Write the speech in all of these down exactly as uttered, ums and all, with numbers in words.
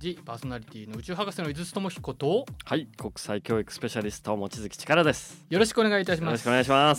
ジパーソナリティの宇宙博士の井筒智彦と、 はい、国際教育スペシャリスト望月力です。 よろしくお願いいたします。 よろしくお願いします。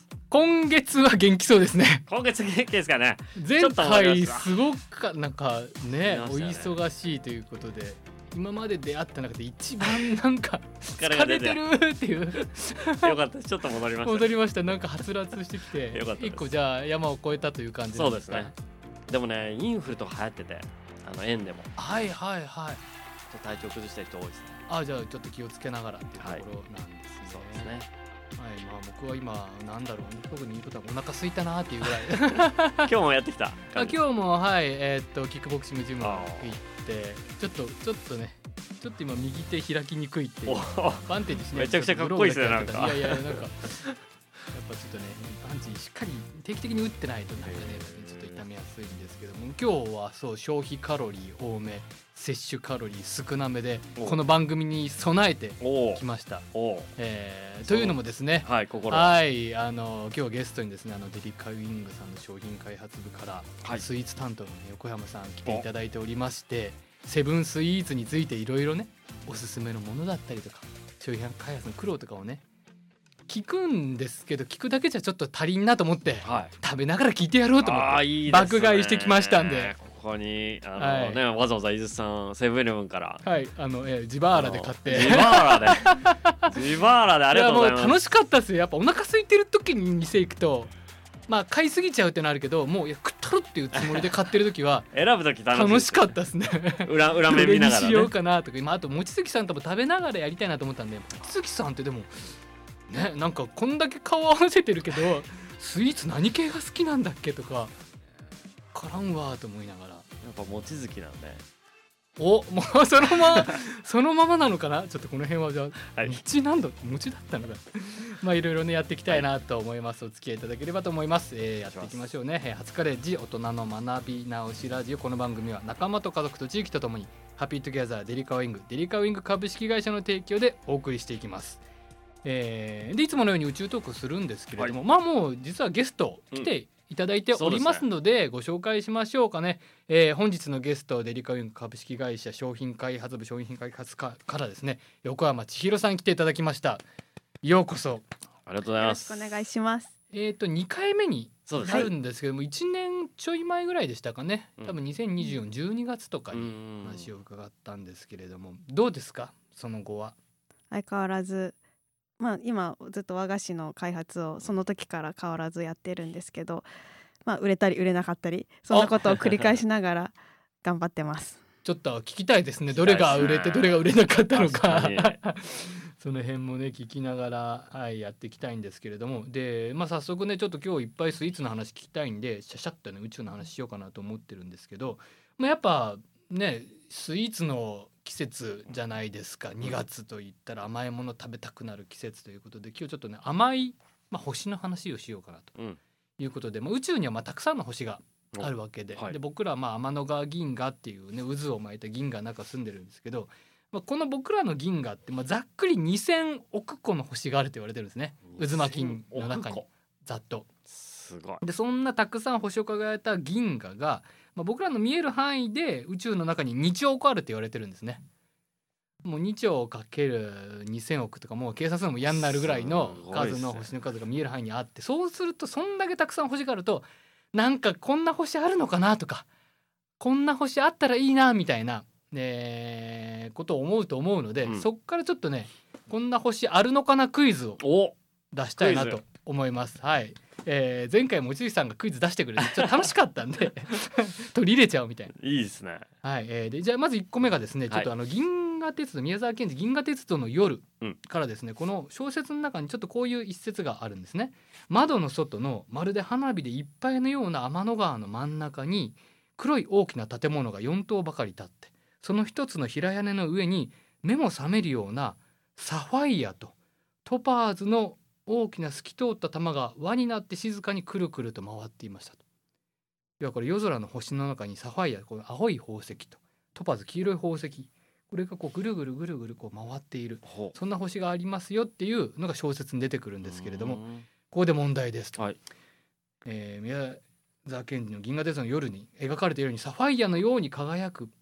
今月は元気そうですね。 今月元気ですかね。 前回すごくなんか ね, ねお忙しいということで、今まで出会った中で一番なんか疲れてるっていうよかった、ちょっと戻りました、ね、 戻りました。なんかはつらつしてきてよかったです。 一個じゃあ山を越えたという感じなんですか。 そうですね。でもね、インフルとか流行ってて、あの園でもはいはいはい、 ちょっと体調崩した人多いですね。 あ、じゃあちょっと気をつけながらっていうところなんですね、はい、 そうですね。 はい、まあ、僕は今なんだろう、特に言うことはお腹空いたなっていうぐらい今日もやってきたあ、今日もはい、えー、っとキックボクシングジム行ってちょっとちょっとねちょっと今右手開きにくいっていうバンテージしない。 めちゃくちゃかっこいいですね。なんかいやいや、なんかやっぱちょっとねパンチしっかり定期的に打ってないとなんかねちょっと痛めやすいんですけども、今日はそう消費カロリー多め、摂取カロリー少なめでこの番組に備えてきました。えー、というのもですね、 はい、心はい、あの今日ゲストにですね、あのデリカウィングさんの商品開発部から、はい、スイーツ担当の、ね、横山さん来ていただいておりまして、セブンスイーツについていろいろねおすすめのものだったりとか商品開発の苦労とかをね聞くんですけど、聞くだけじゃちょっと足りんなと思って、はい、食べながら聞いてやろうと思っていい、ね、爆買いしてきましたんで、 ここにあの、はいね、わざわざ伊豆さんセブンイレブンからはいあの、えー、ジバーラで買ってジバーラでジバーラでありがとうございます。 いやもう楽しかったですよ。やっぱお腹空いてる時に店行くとまあ買いすぎちゃうってのあるけど、もういや食ったろっていうつもりで買ってる時は選ぶ時楽しい、ね、 楽しかったですね。 裏裏面見ながらね、 どれにしようかなとか、今あと望月さんとも食べながらやりたいなと思ったんで、望月さんってでもね、なんかこんだけ顔合わせてるけどスイーツ何系が好きなんだっけとかからんわと思いながら、やっぱ望月なんで、 おもうそのままそのままなのかな。ちょっとこの辺はじゃあ、はい、餅何度餅だったのかまあいろいろねやっていきたいなと思います。お付き合いいただければと思います。えー、やっていきましょうね。初カレッジ大人の学び直しラジオ。この番組は仲間と家族と地域とともにハッピートゥギャザーデリカウィングデリカウィング株式会社の提供でお送りしていきます。えー、でいつものように宇宙トークするんですけれども、はい、まあもう実はゲスト来ていただいておりますので、うん、ご紹介しましょうかね。えー、本日のゲストデリカウィング株式会社商品開発部商品開発課からですね、横山千尋さん来ていただきました。ようこそ。 ありがとうございます。 よろしくお願いします。 えーとにかいめになるんですけども、はい、いちねんちょい前ぐらいでしたかね、多分にせんにじゅうよねんじゅうにがつとかに話を伺ったんですけれども、どうですかその後は。 相変わらずまあ、今ずっと和菓子の開発をその時から変わらずやってるんですけど、まあ、売れたり売れなかったりそんなことを繰り返しながら頑張ってます。 ちょっと聞きたいですね。どれが売れてどれが売れなかったのかその辺もね聞きながら、はい、やっていきたいんですけれども、で、まあ、早速ねちょっと今日いっぱいスイーツの話聞きたいんでシャシャッとね宇宙の話しようかなと思ってるんですけど、まあ、やっぱねスイーツの季節じゃないですか。にがつといったら甘いもの食べたくなる季節ということで、今日ちょっとね甘い、まあ、星の話をしようかなということで、うん、まあ、宇宙にはまあたくさんの星があるわけで、はい、で僕らはまあ天の川銀河っていう、ね、渦を巻いた銀河の中住んでるんですけど、まあ、この僕らの銀河ってまあざっくりにせんおく個の星があると言われてるんですね。渦巻きの中にざっと。 すごい。でそんなたくさん星を輝いた銀河が、まあ、僕らの見える範囲で宇宙の中ににちょう個あると言われてるんですね。もうにちょうかけるにせんおくとかもう計算するのも嫌になるぐらいの数の星の数が見える範囲にあって、そうするとそんだけたくさん星があるとなんかこんな星あるのかなとかこんな星あったらいいなみたいな、えー、ことを思うと思うので、うん、そっからちょっとねこんな星あるのかなクイズを出したいなと思います。はい、えー、前回望月さんがクイズ出してくれてちょっと楽しかったんで取り入れちゃおうみたいな。 いいですね。 はい、えー、でじゃあまずいっこめがですね、ちょっとあの銀河鉄道宮沢賢治銀河鉄道の夜からですね、うん、この小説の中にちょっとこういう一節があるんですね。窓の外のまるで花火でいっぱいのような天の川の真ん中に黒い大きな建物がよん棟ばかり立って、その一つの平屋根の上に目も覚めるようなサファイアとトパーズの大きな透き通った玉が輪になって静かにくるくると回っていましたと。要はこれ夜空の星の中にサファイア、この青い宝石とトパーズ黄色い宝石、これがこうぐるぐるぐるぐるこう回っている、そんな星がありますよっていうのが小説に出てくるんですけれども、ここで問題ですと、はい、えー、宮沢賢治の銀河鉄道の夜に描かれているようにサファイアのように輝く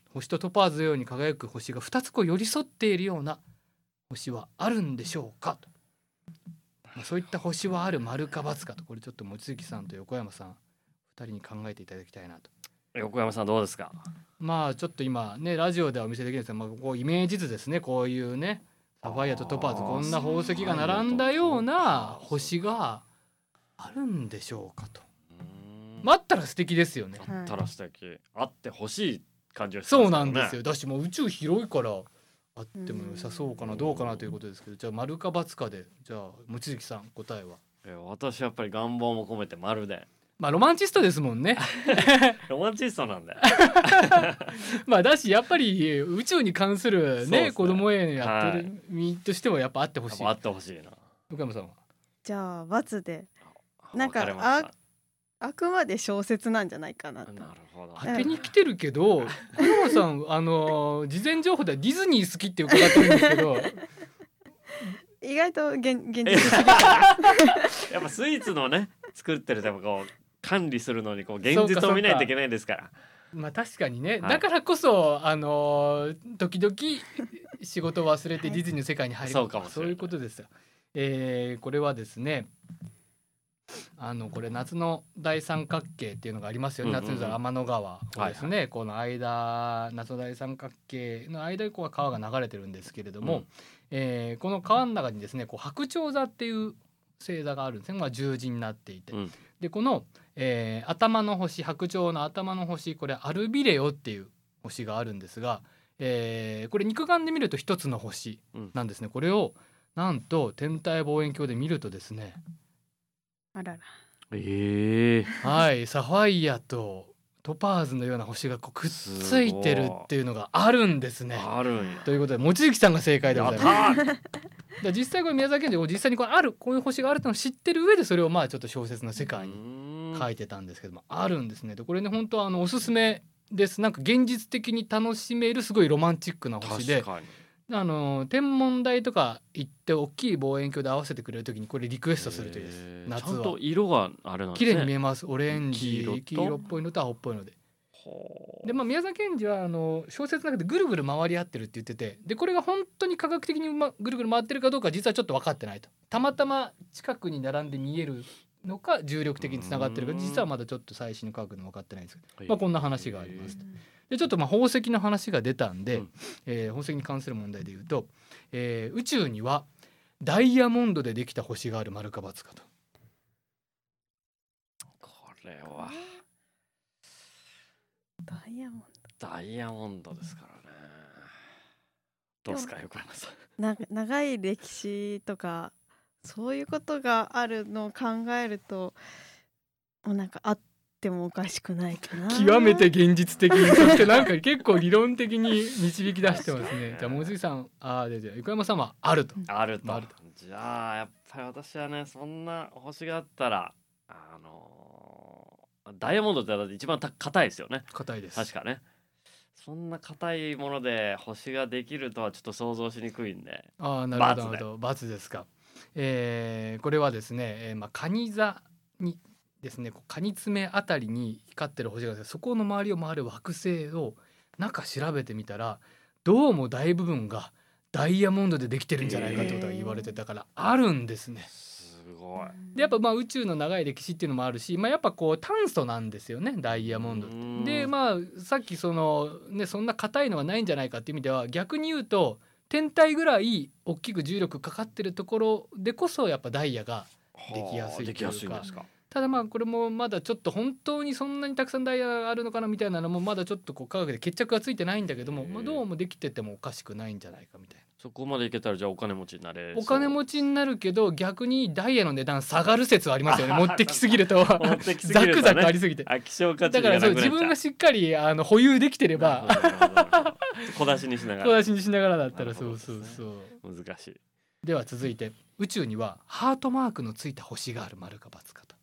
星とトパーズのように輝く星がふたつこう寄り添っているような星はあるんでしょうかと、まあ、そういった星はある丸か×かと、これちょっと望月さんと横山さんふたりに考えていただきたいなと。 横山さんどうですか？ まあちょっと今ねラジオではお見せできないですけど、まあ、こうイメージ図ですね。こういうねサファイアとトパーズ、こんな宝石が並んだような星があるんでしょうかと。まあ、あったら素敵ですよね。 あったら素敵、あってほしい感じがしますそうよね。 なんですよ。だしもう宇宙広いからあっても良さそうかなどうかなということですけど、じゃあ丸か×かで、じゃあ望月さん答えは？ え私はやっぱり願望も込めて丸で。 まあロマンチストですもんね。 ロマンチストなんだよ。 まあだしやっぱり宇宙に関するね、 ね子供へやってる身としてはやっぱあってほしい。 あってほしいな。 岡山さんは？ じゃあ×で、なんか分れました。 ああくまで小説なんじゃないかなと。 なるほど。 当てに来てるけど、岡山さんあの事前情報ではディズニー好きって伺ってるんですけど意外と現現実すぎるやっぱスイーツのね作ってるでもこう管理するのにこう現実を見ないといけないですから。 まあ確かにね、 はいだからこそあのー時々仕事を忘れてディズニーの世界に入る、 そうかもしれないそういうことですよ。えーこれはですね、あのこれ夏の大三角形っていうのがありますよね。 うんうんうん夏の天の川をですね、この間夏の大三角形の間にこう川が流れてるんですけれども、 うんえーこの川の中にですねこう白鳥座っていう星座があるんですね。まあ、十字になっていて、 うんでこの、えー頭の星、白鳥の頭の星、これアルビレオっていう星があるんですが、えーこれ肉眼で見ると一つの星なんですね。これをなんと天体望遠鏡で見るとですね、 あらら。 ええはいサファイアとトパーズのような星がこうくっついてるっていうのがあるんですね。 あるんや。 ということで望月さんが正解でございます。 やったーで実際これ宮崎県で実際にこれあるこういう星があるっていうのを知ってる上でそれをまあちょっと小説の世界にに書いてたんですけども、あるんですね。でこれね本当はあのおすすめです。なんか現実的に楽しめるすごいロマンチックな星で、 確かにあの天文台とか行って大きい望遠鏡で合わせてくれる時にこれリクエストするといいです。 へー夏ちゃんとは色があれなんです綺ね。 麗に見えます。オレンジ黄色と黄色っぽいのと青っぽいので。 ほうでまあ、宮崎賢治はあの小説の中でぐるぐる回り合ってるって言ってて、でこれが本当に科学的に、ま、ぐるぐる回ってるかどうか実はちょっと分かってないと。たまたま近くに並んで見えるのか重力的につながってるかうん実はまだちょっと最新の科学で分かってないんですけど、 はいまあ、こんな話がありますと。でちょっとまあ宝石の話が出たんで、 うんえー宝石に関する問題で言うと、えー宇宙にはダイヤモンドでできた星がある丸か×かと。 これはダイヤモンダイヤモンドですからね。どうですか横山さん。 ド。な長い歴史とかそういうことがあるのを考えると、もうなんかあってもおかしくないかな。 極めて現実的に、そしてなんか結構理論的に導き出してますね。じゃあ望月さん、あーでじゃあ横山さんはあると。 あるとあるとじゃあやっぱり私はねそんな星があったらあのーダイヤモンドってだって一番た硬いですよね。 硬いです。 確かね。そんな硬いもので星ができるとはちょっと想像しにくいんで。 ああなるほど ×でなるほど。×ですか。えーこれはですね、えーまあ蟹座にですねこう蟹爪あたりに光ってる星があるんですけど、そこの周りを回る惑星を中調べてみたらどうも大部分がダイヤモンドでできてるんじゃないかってことが言われてたからあるんですね。 すごい。 でやっぱまあ宇宙の長い歴史っていうのもあるし、まあ、やっぱこう炭素なんですよねダイヤモンドっうーんて。でまあさっきそのねそんな硬いのがないんじゃないかっていう意味では逆に言うと天体ぐらい大きく重力かかってるところでこそやっぱダイヤができやすいというかはあできやすいんですか。 ただまあこれもまだちょっと本当にそんなにたくさんダイヤがあるのかなみたいなのもまだちょっとこう科学で決着がついてないんだけども、 へえまあ、どうもできててもおかしくないんじゃないかみたいな。 そこまでいけたらじゃあお金持ちになれそう。 お金持ちになるけど逆にダイヤの値段下がる説はありますよね。持ってきすぎると持ってきすぎるとねザクザクありすぎて。 あ希少価値だからそう自分がしっかりあの保有できてればなるほどなるほど小出しにしながら小出しにしながらだったらなるほそうどですねそうそう。 難しい。 では続いて宇宙にはハートマークのついた星がある丸か×かと。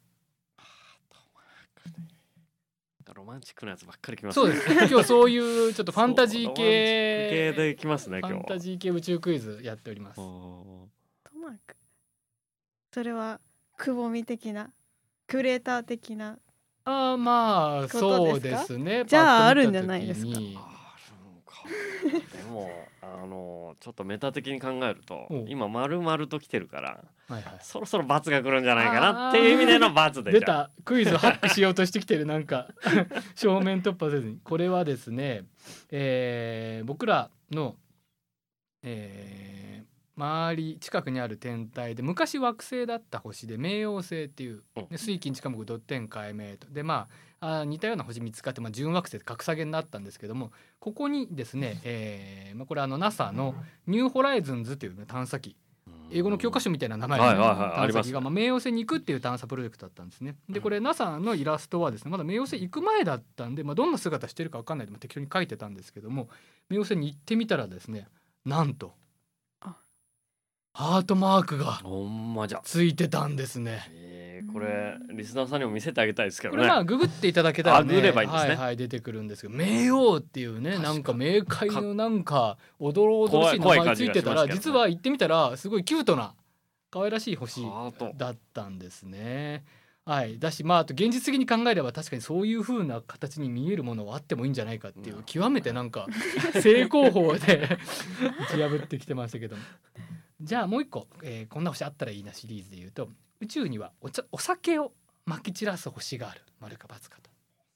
ロマンチックなやつばっかりきますね。 そうです今日はそういうちょっとファンタジーそうロマンチック系系できますねファン今日。 タジー系宇宙クイズやっております。 おトマーク。それはくぼみ的なクレーター的なあまあそうですね。 じゃあパッと見た時にあるんじゃないですか。 あるのかでもあのちょっとメタ的に考えるとお今丸々と来てるからはいはい、 そろそろ罰が来るんじゃないかなっていう意味での罰で出じゃあたクイズをハックしようとしてきてるなんか正面突破せずに。これはですね、えー僕らの、えー周り近くにある天体で昔惑星だった星で冥王星っていう、 うんね、水金地火木土天海冥とでまああ似たような星見つかって、まあ、準惑星で格下げになったんですけども、ここにですね、えーまあ、これあの ナサ のニューホライズンズという、ね、探査機、英語の教科書みたいな名前の、ねはいはいはいあります探査機が、まあ、冥王星に行くっていう探査プロジェクトだったんですね。でこれ ナサ のイラストはですねまだ冥王星行く前だったんで、まあ、どんな姿してるか分かんないで、まあ、適当に描いてたんですけども、冥王星に行ってみたらですねなんとあハートマークがほんまじゃ、 ついてたんですね。 えー、これリスナーさんにも見せてあげたいですけどこね。 れまあググっていただけたらね、 あググればいいんですねはいはい出てくるんですけど、冥王っていうね確かになんか冥界のなんかおどろおどろしい名前怖い怖い感じついてたら、 がしますけどね実は行ってみたらすごいキュートな可愛らしい星ハートだったんですね。はいだしまああと現実的に考えれば確かにそういう風な形に見えるものはあってもいいんじゃないかっていう、 うん極めてなんか正攻法で打ち破ってきてましたけども。じゃあもう一個、えーこんな星あったらいいなシリーズで言うと、宇宙にはお茶お酒をまき散らす星がある、丸か×かと。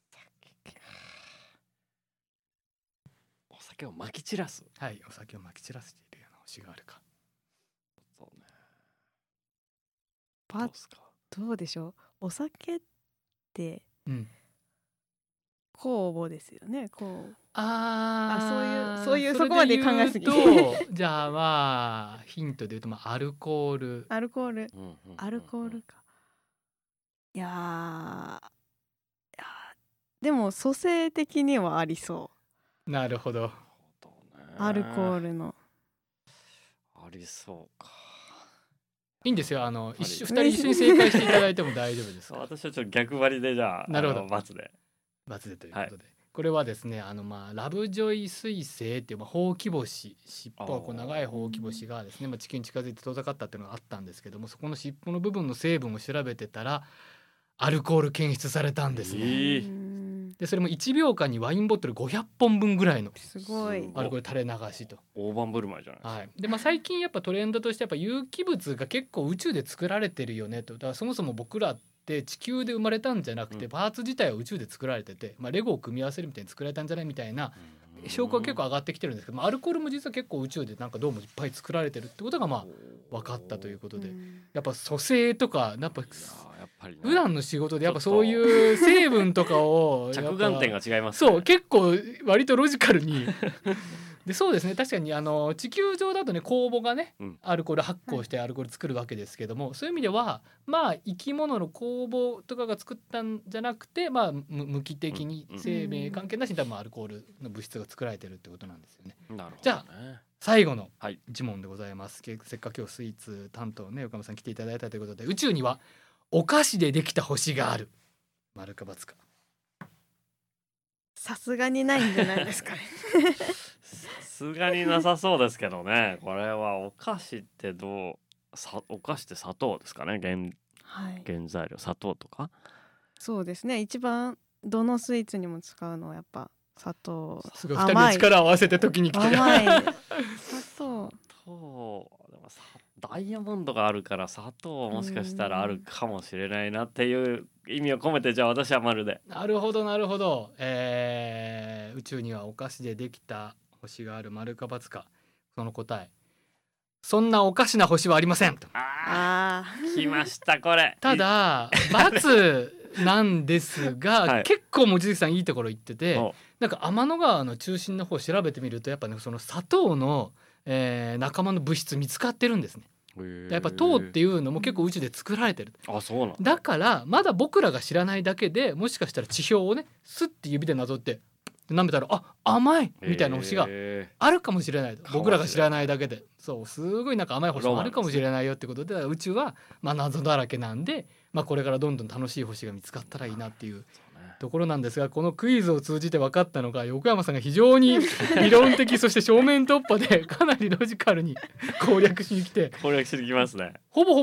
お酒をまき散らす。 はいお酒をまき散らしているような星があるか。 そうね。 パどうですか。 どうでしょう。お酒ってうん酵母ですよね。酵母ああそういうそういうれそこまで考えすぎ言うとじゃあまあヒントで言うと、まあ、アルコール。 アルコールうんうんうんうんアルコールか。いやーいやーでも組成的にはありそなるほど。 う。アルコールのありそうか。 いいんですよ、あの一緒あ二人一緒に正解していただいても大丈夫ですそう私はちょっと逆張りでじゃあなるほどあの罰で。 罰でということで、これはですねあのまあラブジョイ彗星っていう、まあ、ほうき星、尻尾がこう長いほうき星がですね、まあ、地球に近づいて遠ざかったっていうのがあったんですけども、そこの尻尾の部分の成分を調べてたらアルコール検出されたんですね。 えーうーんでそれもいちびょうかんにワインボトルごひゃっぽんぶんぐらいのすごいすアルコール垂れ流しと。 大盤振る舞いじゃないですか。 はいでまあ、最近やっぱトレンドとしてやっぱ有機物が結構宇宙で作られてるよねと。だからそもそも僕らって地球で生まれたんじゃなくて、 うんパーツ自体は宇宙で作られてて、まあ、レゴを組み合わせるみたいに作られたんじゃないみたいな証拠は結構上がってきてるんですけど、まあ、アルコールも実は結構宇宙でなんかどうもいっぱい作られてるってことがまあ分かったということで、 うんやっぱ組成とかやっぱいやーやっぱりね普段の仕事でやっぱそういう成分とかをやっぱ着眼点が違いますね。 そう結構割とロジカルにでそうですね確かにあの地球上だとね酵母がね、 うんアルコール発酵してアルコール作るわけですけども、そういう意味ではまあ生き物の酵母とかが作ったんじゃなくて、まあむ無機的にうんうん生命関係なしに多分アルコールの物質が作られてるってことなんですよね。 なるほどね。 じゃ最後のはい一問でございます。けせっかく今日スイーツ担当ね岡村さん来ていただいたということで、宇宙にはお菓子でできた星がある、丸か×か。 さすがにないんじゃないですかね。 さすがになさそうですけどね。これはお菓子ってどうさお菓子って砂糖ですかね。原はい原材料砂糖とか。 そうですね。一番どのスイーツにも使うのはやっぱ砂糖。 すごいふたりで力を合わせて時に来て甘い砂糖。 糖でもさダイヤモンドがあるから砂糖もしかしたらあるかもしれないなっていう意味を込めて、じゃあ私は丸で。 なるほどなるほど、えー宇宙にはお菓子でできた星がある、丸か×か。その答え、そんなおかしな星はありませんと。 ああー来ましたこれ。 ただ×なんですが、 はい結構望月さんいいところ言ってて、 おなんか天の川の中心の方を調べてみるとやっぱねその砂糖の、えー仲間の物質見つかってるんですね。やっぱ糖っていうのも結構宇宙で作られてる。 あそうなんだからまだ僕らが知らないだけで、もしかしたら地表をねスッて指でなぞって舐めたらあ甘いみたいな星がへあるかもしれないと、 かもしれない僕らが知らないだけで。そうすごいなんか甘い星もあるかもしれないよってことで、宇宙はまあ謎だらけなんで、まあ、これからどんどん楽しい星が見つかったらいいなっていうーそうねところなんですが、このクイズを通じて分かったのが横山さんが非常に理論的そして正面突破でかなりロジカルに攻略しに来て、 攻略してきますね。 ほぼほぼ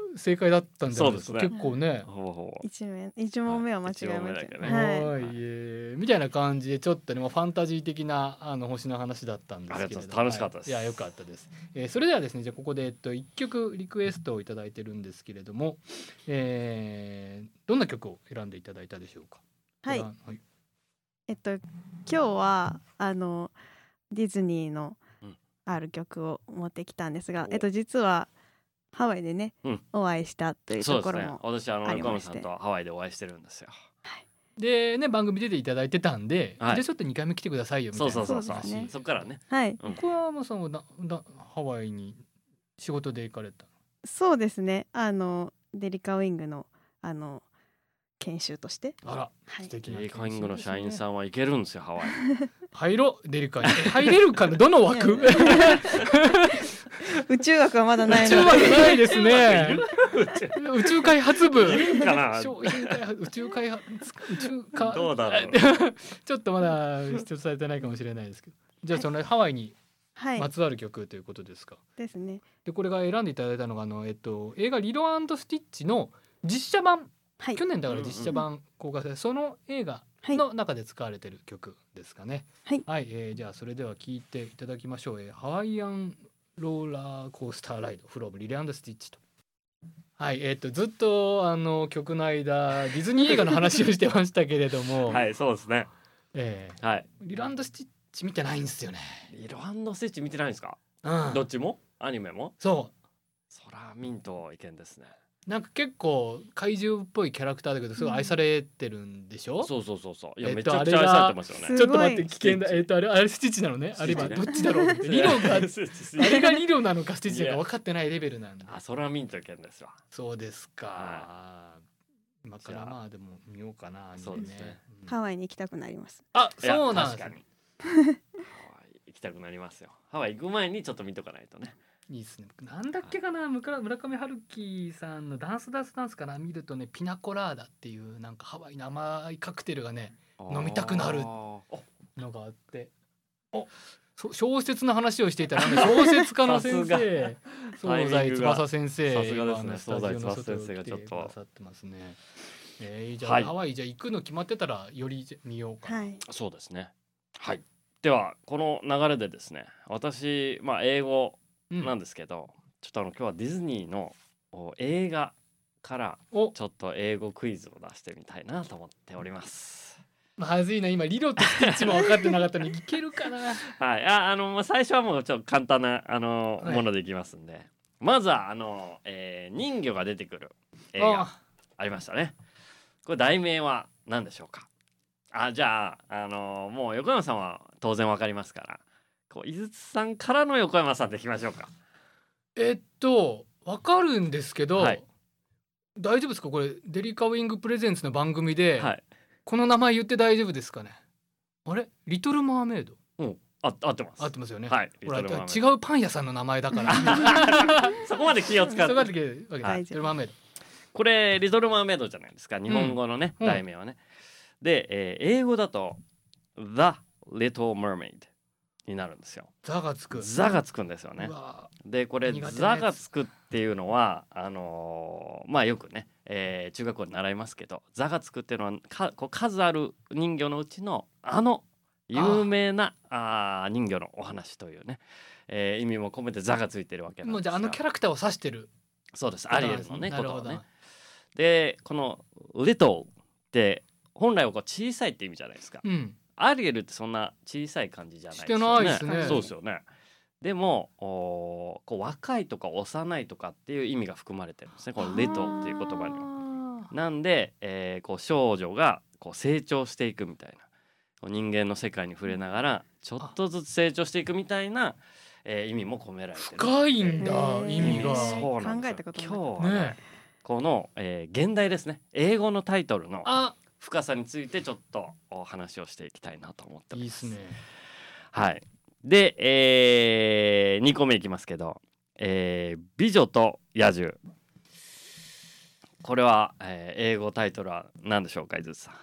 正解だったんじゃないですか。 そうですね結構ね。 ほぼほぼ一面一問目は間違えまはい一問目だした。 けねはい。 はい、えーみたいな感じでちょっとね、まあ、ファンタジー的なあの星の話だったんですけれどありがとうございます楽しかったですはい、いや良かったです、えーそれではですね、じゃあここで、えっと、いっきょくリクエストをいただいてるんですけれども、えーどんな曲を選んでいただいたでしょうか。 はいこれははい、 えっと今日はあのディズニーのうんある曲を持ってきたんですが、 おえっと実はハワイでね、 うんお会いしたというそうですねところも、 私あのありまして横山さんとハワイでお会いしてるんですよ。 でね、番組出ていただいてたんで、 はいじゃあちょっとにかいめ来てくださいよみたいなそうそうそうそうそうですねそっからねはい、 うん小山さんはななハワイに仕事で行かれた。 そうですね、あのデリカウィングのあの研修として、 あら、 はい素敵なデリカウィングの社員さんんは行けるんですよハワイ。 入ろうデリカに入れるかな、どの枠いや宇宙学はまだない宇宙ので枠ないですね。宇宙開発部いるかな商品開発宇宙開発宇宙かどうだろうちょっとまだ必要されてないかもしれないですけど、じゃあそのハワイにはいまつわる曲ということですか。 ですね。 でこれが選んでいただいたのがあの、えっと、映画「リロ&スティッチ」の実写版、 はい去年だから実写版公開されその映画はいの中で使われてる曲ですかね。 はいえーじゃあそれでは聴いていただきましょう。えーハワイアンローラーコースターライドフロムリレ&スティッチと。はい、えー、とずっとあの曲の間ディズニー映画の話をしてましたけれども、 はいそうですねえーはい。 リレ&スティッチ見てないんですよね。 リロ&スティッチ見てないんですか。 うん、 どっちもアニメも。 そそらミント意見ですね。 うなんか結構怪獣っぽいキャラクターだけどすごい愛されてるんでしょ、 そうそうそうそういや、 えっとめちゃくちゃ愛されてますよね。 すごいちょっと待って危険だ。 スティッチえっ、とあれあれスティッチなのね。あれはスティッチねどっちだろうってリロがあスティッチれがリロなのかスティッチなのか分かってないレベルなんで。 あそらミント意見ですわ。 そうですか。 は今からまあでも見ようかな。 そうですねうんハワイに行きたくなります。 あ、 いやそうなんです確かに。ハワイ行きたくなりますよ。ハワイ行く前にちょっと見とかないとね。 いいですね。なんだっけかな、村村上春樹さんのダンスダンスダンスかな見るとね、ピナコラーダっていうなんかハワイの甘いカクテルがね飲みたくなるあーのがあって、お、そ小説の話をしていたら、ね、小説家の先さ生、 タイミングが惣菜翼先生さすがですねがスタジオの外惣菜翼先生がちょっと来てくださってますね。えー、じゃあ、 はいハワイじゃあ行くの決まってたらより見ようかな。 はい。 そうですね。はい。ではこの流れでですね、私まあ英語うんなんですけど、ちょっとあの今日はディズニーのお映画からお、 ちょっと英語クイズを出してみたいなと思っております。 まずいな、今リロとスティッチも分かってなかったのにいけるかな。 はい。ああのまあ最初はもうちょっと簡単なあの、 はいものでいきますんで、まずはあの、えー人魚が出てくる映画あ、 ありましたね。これ題名は何でしょうか。あじゃああのもう横山さんは当然わかりますから、こう井筒さんからの横山さんでいきましょうか。 えっと分かるんですけど、 はい大丈夫ですかこれデリカウィングプレゼンツの番組で、 はい。 この名前言って大丈夫ですかね。あれリトルマーメイドうん。あ合ってます。 合ってますよね。 はい。 ほらリトルマーメイド違うパン屋さんの名前だから。 そこまで気を使ってそうかってけるわけだはいリトルマーメイド。 これリトルマーメイドじゃないですか、日本語のね、 うん題名はね。で、えー英語だと The Little Mermaid になるんですよ。 ザがつく。 ザがつくんですよねう。わでこれ苦手なやつザがつくっていうのはあのーまあよくね、えー中学校で習いますけど、ザがつくっていうのはかこう数ある人魚のうちのあの有名なあー人魚のお話というね、えー意味も込めてザがついてるわけなんですが。 もうじゃああのキャラクターを指してる。 そうです、アリエルのねなるほど。 ことをね。でこの「little」って本来はこう小さいって意味じゃないですか。 うん。 アリエルってそんな小さい感じじゃないですよね。 してないですねそうですよね。でもおこう若いとか幼いとかっていう意味が含まれてるんですね、この「little」っていう言葉には。 は。 なんで、えーこう少女がこう成長していくみたいな、こう人間の世界に触れながらちょっとずつ成長していくみたいな、えー意味も込められてる。 深いんだへー意味が。 そうなんですよ。 考えたことなかった今日はねねこの、えー現代ですね、英語のタイトルのあ、 深さについてちょっとお話をしていきたいなと思ってます。 いいっすね。 はい。で、えー、にこめいきますけど、えー美女と野獣。これは、えー英語タイトルは何でしょうか、井筒さん。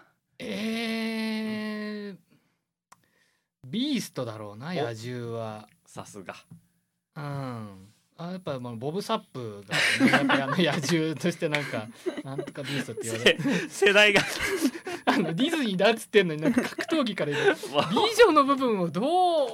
えー、ビーストだろうなお野獣は。 さすが。 うん。 あやっぱまあボブ・サップが、ね、やっぱりあの野獣としてなんかなんとかビーストって言われる世代があのディズニーだっつってんのになんか格闘技から言う美女の部分をどう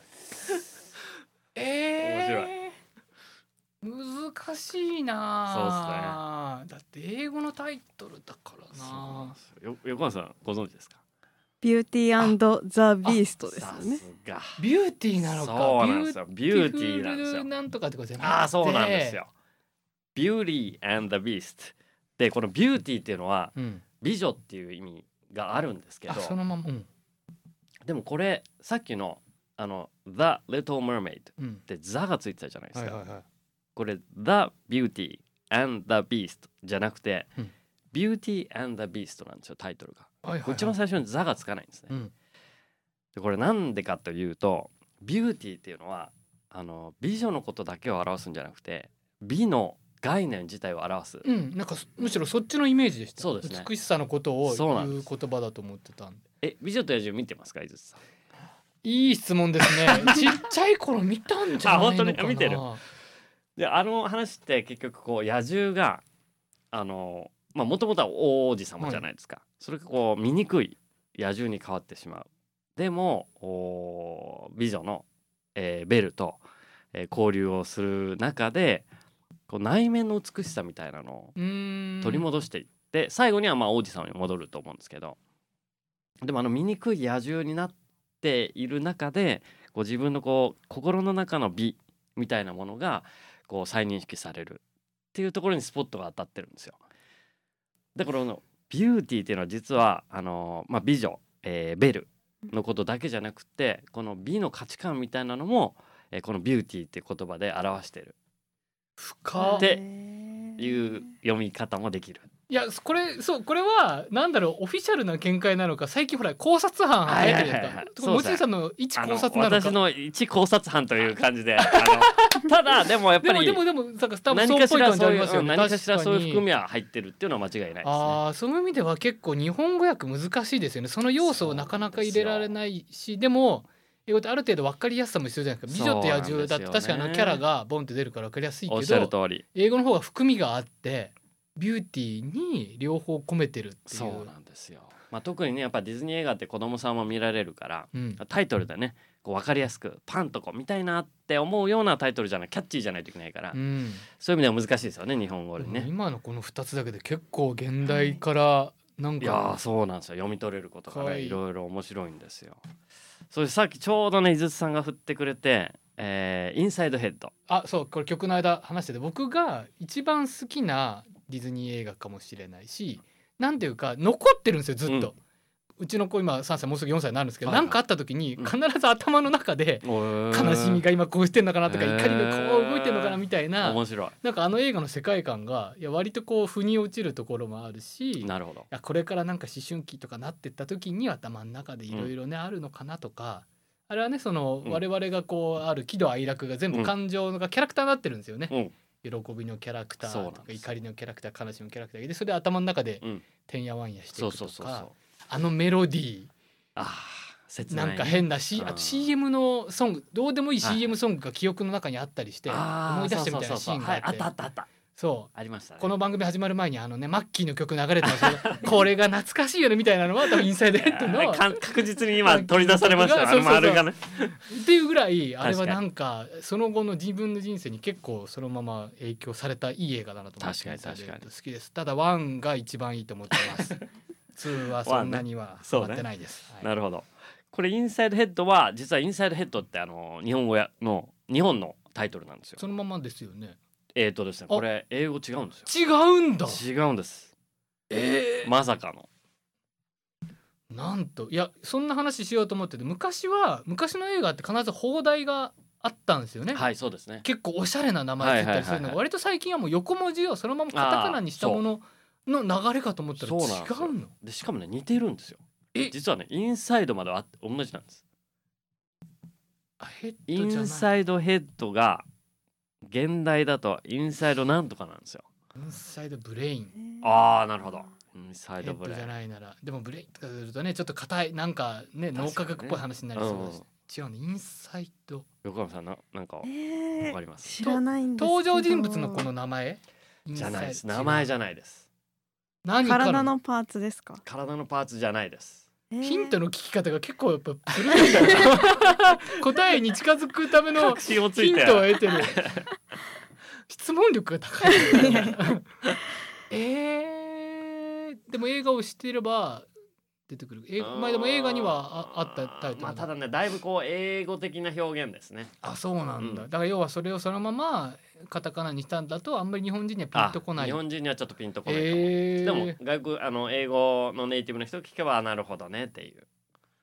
えー、難しいな。そうですね。だって英語のタイトルだからな。 よ横山さんご存知ですか？ ビューティー&ザ・ビーストですよね。 ビューティーなのか。 そうなんですよ。ビューティーなんですよ。 なんとかってことじゃなくて。 ああそうなんですよ。ビューティー&ザ・ビーストでこのビューティーっていうのは、うん、美女っていう意味があるんですけど、 そのまま、うん、 でもこれさっきのあの The Little Mermaid ってザがついてたじゃないですか、うんはいはいはい、これ The Beauty and the Beast じゃなくて、うん、Beauty and the Beast なんですよタイトルが、はいはいはい、一番最初にザがつかないんですね、うん、でこれなんでかというとビューティーっていうのはあの美女のことだけを表すんじゃなくて美の概念自体を表す、 うん、なんかむしろそっちのイメージでした。そうですね、美しさのことを言う言葉だと思ってたんで。 え美女と野獣見てますか井筒さん？ いい質問ですねちっちゃい頃見たんじゃないのかな。あ本当に見てる。であの話って結局こう野獣があのまあもともとは王子様じゃないですか、はい、それがこう醜い野獣に変わってしまう。でも美女の、えー、ベルと、えー、交流をする中でこう内面の美しさみたいなのを取り戻していって最後にはまあ王子様に戻ると思うんですけど、でもあの醜い野獣になっている中でこう自分のこう心の中の美みたいなものがこう再認識されるっていうところにスポットが当たってるんですよ。でこのビューティーっていうのは実はあの、まあ、美女、えー、ベルのことだけじゃなくてこの美の価値観みたいなのも、えー、このビューティーっていう言葉で表してる深っていう読み方もできる。 いやこれそうこれはなんだろうオフィシャルな見解なのか最近ほら考察班入ってるじゃないですか。望月さんの一考察なのか。 私の一考察班という感じであのただでもやっぱりでもでもでも多分何かしらそういう何かしらそういう含みは入ってるっていうのは間違いないですね。 ああそういう意味では結構日本語訳難しいですよね。その要素をなかなか入れられないしでも英語ってある程度分かりやすさも必要じゃないですか。美女と野獣だって確かにあのキャラがボンって出るから分かりやすいけどおっしゃる通り英語の方が含みがあってビューティーに両方込めてるっていう。 そうなんですよ、まあ、特にねやっぱディズニー映画って子供さんも見られるから、うん、タイトルでねこう分かりやすくパンとこう見たいなって思うようなタイトルじゃないキャッチーじゃないといけないから、うん、そういう意味では難しいですよね日本語でね。 今のこのふたつだけで結構現代からなんか、 はい、いやそうなんですよ読み取れることがねいろいろ面白いんですよ。それさっきちょうどね井筒さんが振ってくれて、えー、インサイドヘッドあそうこれ曲の間話してて僕が一番好きなディズニー映画かもしれないしなんていうか残ってるんですよずっと、うん、うちの子今さんさいもうすぐよんさいになるんですけど何、はいはい、かあった時に必ず頭の中で、うん、悲しみが今こうしてんのかなとか、えー、怒りがこう動いてんのかなみたいな面白いなんかあの映画の世界観がいや割とこう腑に落ちるところもあるしなるほどいやこれからなんか思春期とかなってった時に頭の中でいろいろね、うん、あるのかなとかあれはねその、うん、我々がこうある喜怒哀楽が全部感情がキャラクターになってるんですよね、うん喜びのキャラクターとか怒りのキャラクター悲しみのキャラクターでそれで頭の中でてんやわんやしていくとかあのメロディーあ切ない、ね、なんか変な、C、あと シーエム のソングどうでもいい シーエム ソングが記憶の中にあったりして思い出してみたいなシーンがあって、 はい、あったあったあったそうありましたね。 この番組始まる前にあのねマッキーの曲流れてましたけどこれが懐かしいよねみたいなのは多分インサイドヘッドの確実に今取り出されましたあの丸がねっていうぐらいあれはなんかその後の自分の人生に結構そのまま影響されたいい映画だなと思って確かに確かに好きです。ただワンが一番いいと思ってますツーはそんなには変わってないです、 ねはい、なるほど。これインサイドヘッドは実はインサイドヘッドってあの日本語やの日本のタイトルなんですよ。 そのままですよね。 えーとですね、これ英語違うんですよ。違うんだ。 違うんです。えー、まさかの。 なんといやそんな話しようと思ってて昔は昔の映画って必ず邦題があったんですよね。 はいそうですね。 結構おしゃれな名前つったりするのが割と最近はもう横文字をそのままカタカナにしたものの流れかと思ったら違うの。 でしかもね似てるんですよ。え実はねインサイドまでは同じなんです。 ヘッドじゃない。 インサイドヘッドが現代だとインサイドなんとかなんですよ。 インサイドブレイン。 ああなるほど。インサイドブレイン。 ヘッドじゃないならでもブレインとかするとねちょっと硬いなんかね脳科学っぽい話になりそうです。うん、違うねインサイド横山さんななんかえー、 わかります？ 知らないんですけど。 登場人物のこの名前じゃないです。名前じゃないです。 何から体のパーツですか？ 体のパーツじゃないです。 えーヒントの聞き方が結構やっぱ古いんだよな答えに近づくための確信をついてヒントを得てる質問力が高いえー、でも映画を知っていれば出てくる。えまあでも映画にはああったタイトル。 まあただねだいぶこう英語的な表現ですね。 あ、そうなんだ、 うんだから要はそれをそのままカタカナにしたんだとあんまり日本人にはピンとこない。 日本人にはちょっとピンとこないかも、 えー、 でも外国あの英語のネイティブの人が聞けばなるほどねっていう。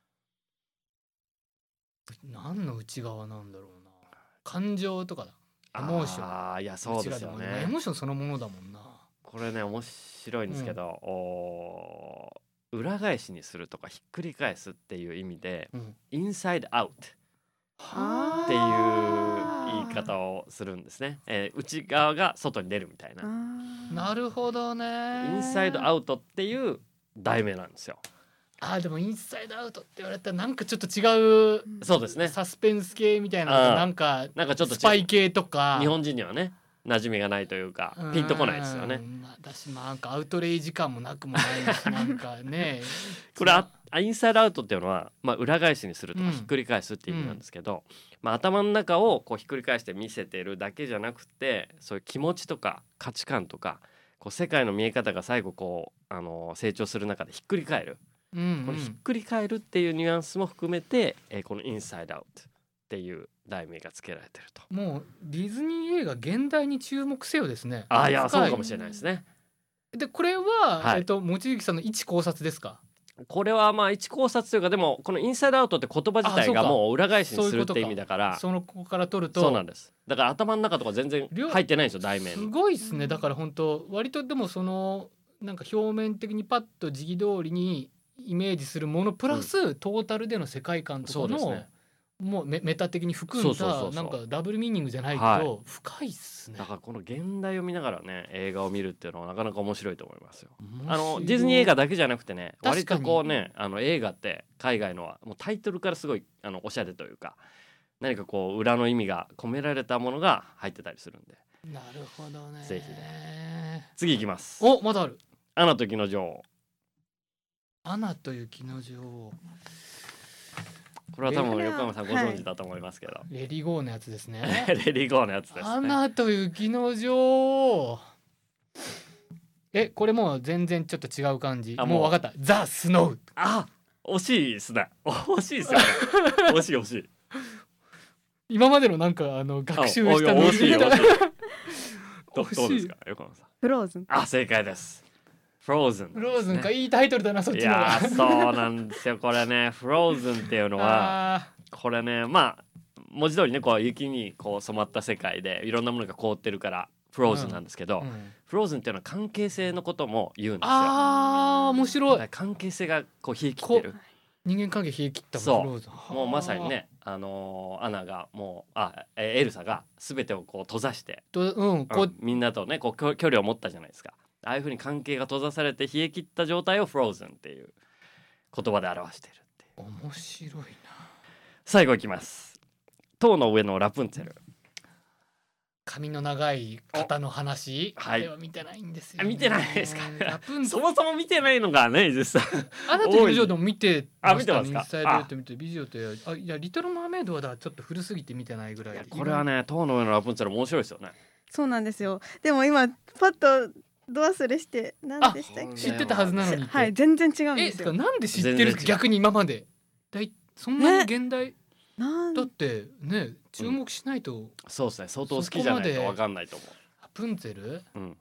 何の内側なんだろうな。感情とかだ。エモーション。 ああいやそうですようちらでもエね。 モーションそのものだもんな。 これね面白いんですけど、お裏返しにするとかひっくり返すっていう意味で、 うん、 インサイドアウトあっていうー言い方をするんですね、えー内側が外に出るみたいな。 なるほどね。 インサイドアウトっていう題名なんですよ。 あ、でもインサイドアウトって言われたらなんかちょっと違う、 そうですね。 サスペンス系みたいなあーなんかなんかちょっとスパイ系とか日本人にはね馴染みがないというかピンとこないですよね。 うん。私もなんかアウトレイジ感もなくもないしなんかねこれあインサイドアウトっていうのは、まあ、裏返しにするとかうんひっくり返すっていう意味なんですけど、まあ、頭の中をこうひっくり返して見せてるだけじゃなくてそういう気持ちとか価値観とかこう世界の見え方が最後こう、あの成長する中でひっくり返る、 うんうん、 このひっくり返るっていうニュアンスも含めて、えーこのインサイドアウトっていう題名が付けられてると。 もうディズニー映画現代に注目せよですね。 ああいや深いそうかもしれないですね。 でこれは、 はいえっと望月さんの一考察ですか？ これはまあ一考察というかでもこのインサイドアウトって言葉自体がもう裏返しにするって意味だからそのここから取るとそうなんです。だから頭の中とか全然両入ってないんですよ題名すに。 ごいですね。だから本当割とでもそのなんか表面的にパッと時期通りにイメージするものプラス、トータルでの世界観とかの、 そうですね。 もうメメタ的に含んそうそうそうそうだなんかダブルミーニングじゃないけど、 はい深いっすね。 だからこの現代を見ながらね映画を見るっていうのはなかなか面白いと思いますよ。 面白いあのディズニー映画だけじゃなくてね割確かにとこうねあの映画って海外のはもうタイトルからすごいあのおしゃれというか何かこう裏の意味が込められたものが入ってたりするんで。 なるほどね。 ぜひ次いきます。 お、まだある。 アナと雪の女王。 アナと雪の女王。 これは多分えー横山さんご存知だと思いますけど、 レディゴーのやつですね。 レディーゴーのやつですアね。 ナと雪の女王。え、これもう全然ちょっと違う感じ。 あもうもう分かった。ザ・スノウ。 あ惜しいですね。惜しいですよね。惜しい惜しい。 今までのなんかあの学習したあおいや惜しい惜しい。ど惜しいどうですか横山さん。 フローズン。 あ正解です。フローズン、 フローズンか、いいタイトルだなそっいちの方が。 やーそうなんですよこれねフローズンっていうのはあこれねまあ文字通りねこう雪にこう染まった世界でいろんなものが凍ってるからフローズンなんですけど、 ー、うんフローズンっていうのは関係性のことも言うんですよ。 あー面白い。 だから関係性がこう冷え切ってる。 人間関係冷え切ったもんそうフローズン。 もうまさにねあのーアナがもうあえエルサが全てをこう閉ざしてとうんこうんみんなとねこう距距離を持ったじゃないですか。ああいう風に関係が閉ざされて冷え切った状態をフローズンっていう言葉で表しているっていう。 面白いな。 最後いきます。塔の上のラプンツェル。 髪の長い方の話、 おはいあれは見てないんですよ、ね。 あ見てないですかラプンツそもそも見てないのがね実際あなた美女でも見てあました見てますかインサイドアウト見て美女とやあいやリトルマーメイドはだちょっと古すぎて見てないぐらい。 いやこれはね塔の上のラプンツェル面白いですよね。 そうなんですよ。でも今パッとド忘れして何でしたっあけ？ 知ってたはずなのにって。 はい、全然違うんえですよ。 なんで知ってるんですか全然違う逆に今まで。だいそんなに現代、 なんだってね注目しないと、 そうですね相当好きじゃないとそこまで分かんないと思ラプンツェルう。うん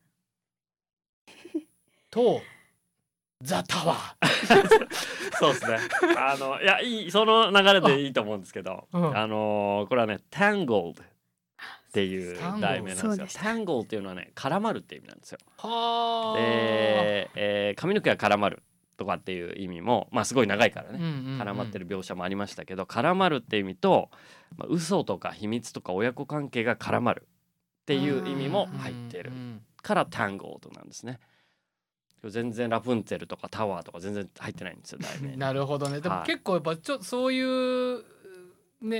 とザ・タワー。 そうですね。あのいやいいその流れでいいと思うんですけど、 うんあのーこれはね Tangled っていう題名なんそうですよ。 でした Tangle っていうのはね絡まるっていう意味なんですよ。 はあ。 で、えー髪の毛が絡まるとかっていう意味もまあすごい長いからね、絡絡まってる描写もありましたけど絡まるっていう意味と、まあ、嘘とか秘密とか親子関係が絡まるっていう意味も入ってるから Tangled なんですね。全然ラプンツェルとかタワーとか全然入ってないんですよ題名に。 なるほどね。でもはい結構やっぱちょそういうね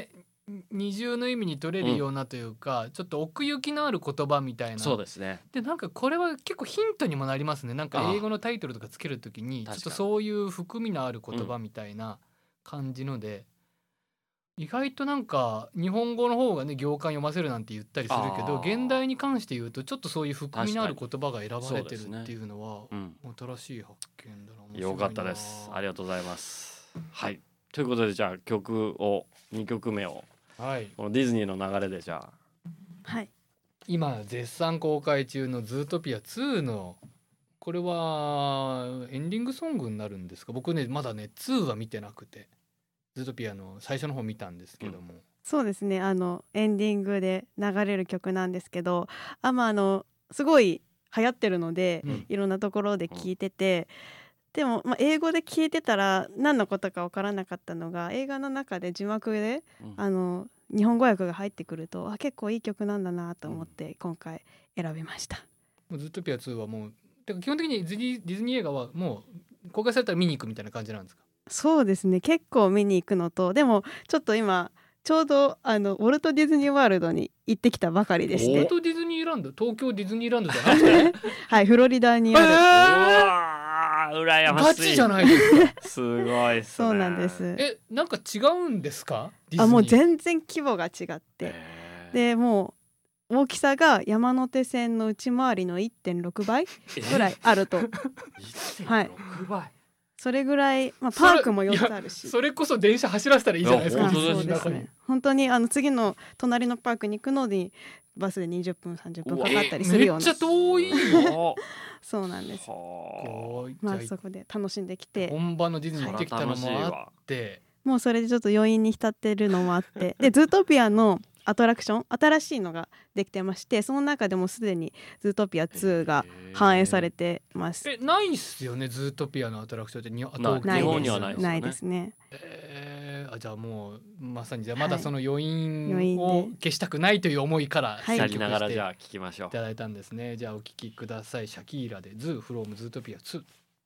二重の意味に取れるようなというか、うん、ちょっと奥行きのある言葉みたいな。 そうですね。 でなんかこれは結構ヒントにもなりますね。なんか英語のタイトルとかつけるときにちょっとそういう含みのある言葉みたいな感じので、うん、意外となんか日本語の方がね行間読ませるなんて言ったりするけど、現代に関して言うとちょっとそういう含みのある言葉が選ばれてるっていうのは、ね、うん、新しい発見だな。面白いな。 よかったです。ありがとうございます。はい、ということでじゃあ曲をにきょくめを、はい、このディズニーの流れでじゃあ、 はい、 今絶賛公開中のズートピアツーのこれはエンディングソングになるんですか。僕ねまだねツーは見てなくてズートピアの最初の方見たんですけども、うん、 そうですね、あのエンディングで流れる曲なんですけど、あ、まあ、あのすごい流行ってるので、うん、いろんなところで聞いてて、うん、でも、まあ、英語で聞いてたら何のことか分からなかったのが映画の中で字幕で、うん、あの日本語訳が入ってくるとあ結構いい曲なんだなと思って今回選びました。 ズートピアツーはもうてか基本的にディズニー映画はもう公開されたら見に行くみたいな感じなんですか。 そうですね、結構見に行くのと、でもちょっと今ちょうどあのウォルト・ディズニーワールドに行ってきたばかりでして。 ウォルト・ディズニーランド、東京ディズニーランドじゃなくてはい、フロリダにある、えー、 うわ羨ましい。 ガチじゃないですか。 すごいっすね。 そうなんです。 え、なんか違うんですか。ディズニー。 あ、もう全然規模が違って、でもう大きさが山手線の内回りの いってんろく 倍ぐらいあると。はい、それぐらい、まあ、パークもよっつあるし、 そ, それこそ電車走らせたらいいじゃないですか。 本当ですね。 そうですね、本当にあの次の隣のパークに行くのにバスでにじゅっぷんさんじゅっぷんかかったりするような。 めっちゃ遠いよ。 そうなんです。まあそこで楽しんできて、 本場のディズニー行ってきたのもあって、 もうそれでちょっと余韻に浸ってるのもあってでズートピアのアトラクション新しいのができてまして、その中でもすでにズートピアツーが反映されてます。 えー、ないっすよね、ズートピアのアトラクションって。 日本にはないですよね。 ないですね。 えー、あ、じゃあもうまさにじゃあまだその余韻を消したくないという思いから選曲してながらじゃあ聞きましょう。 いただいたんですね。じゃあお聞きください。シャキーラでズーフロームズートピアツー。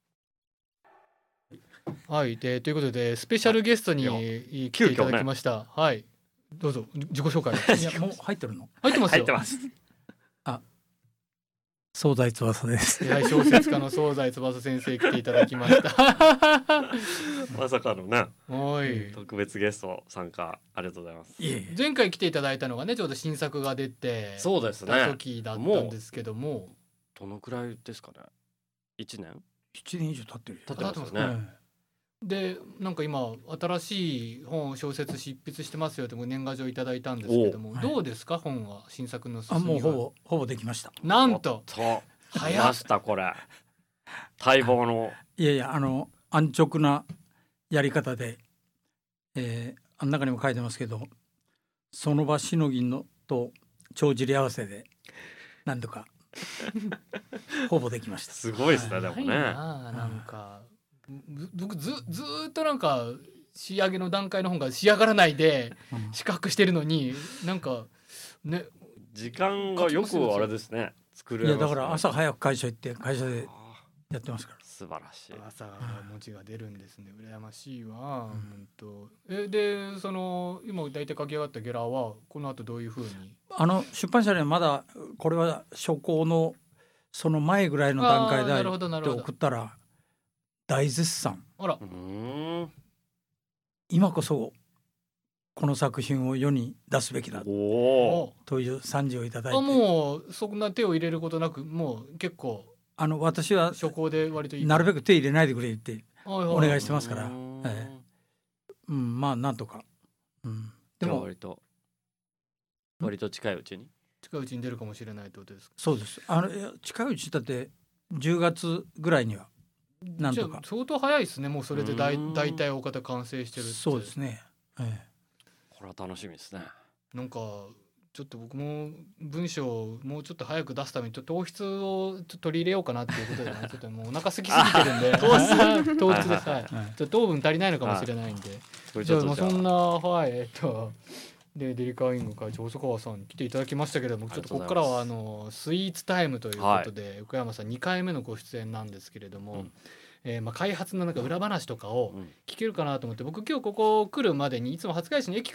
はい、でということでスペシャルゲストに来ていただきました。はい、どうぞ自己紹介。 いやもう入ってるの？ 入ってますよ。 入ってます。 あ、惣菜翼です。 はい、小説家の惣菜翼先生来ていただきました。 まさかのね、 はい、 特別ゲスト参加ありがとうございます。 いえいえ、前回来ていただいたのがねちょうど新作が出て、 そうですね、 時だったんですけども、 どのくらいですかね。いちねんいちねん以上経ってる。 経ってますね。 でなんか今新しい本小説執筆してますよって年賀状いただいたんですけども、どうですか、はい、本は新作の進みは。 あ、もうほぼほぼできました。 なんと早ましたこれ。待望の。 いやいや、あの安直なやり方で、えー、あん中にも書いてますけど、その場しのぎのと帳尻合わせでなんとかほぼできました。 すごいですね、でもね。 なんか僕 ず, ずーっとなんか仕上げの段階の本が仕上がらないで四角してるのに、うん、なんかね時間がよくあれですね、作れますね。 いやだから朝早く会社行って会社でやってますから。 素晴らしい。 朝文字が出るんですね。羨ましいわ、うん、とえでその今大体書き上がったゲラはこの後どういう風に。 あの出版社にはまだこれは初稿のその前ぐらいの段階で送ったら大絶賛。 あら、 うーん、 今こそこの作品を世に出すべきだという賛辞をいただいて。 あ、もうそんな手を入れることなくもう結構あの私は初稿で割といい、 なるべく手入れないでくれってお願いしてますから、ええ、うん、まあなんとか、うん、 でも割と割と近いうちに近いうちに出るかもしれないってことですか。 そうです。あの近いうちだってじゅうがつぐらいにはなんとか。 相当早いですね。もうそれでだい大体大方完成してるって。 そうですね、ええ、 これは楽しみですね。 なんかちょっと僕も文章をもうちょっと早く出すためにちょっと糖質をちょっと取り入れようかなっていうことで、ね、ちょっともうお腹空きすぎてるんで糖質糖質です、はい、ちょっと糖分足りないのかもしれないんで、じゃあそんな、はい、えっとでデリカウィング会長細川さんに来ていただきましたけれども、ちょっとここからはあのスイーツタイムということで、はい、横山さんにかいめのご出演なんですけれども、うん、えー、まあ開発のなんか裏話とかを聞けるかなと思って、僕今日ここ来るまでにいつも廿日市の駅から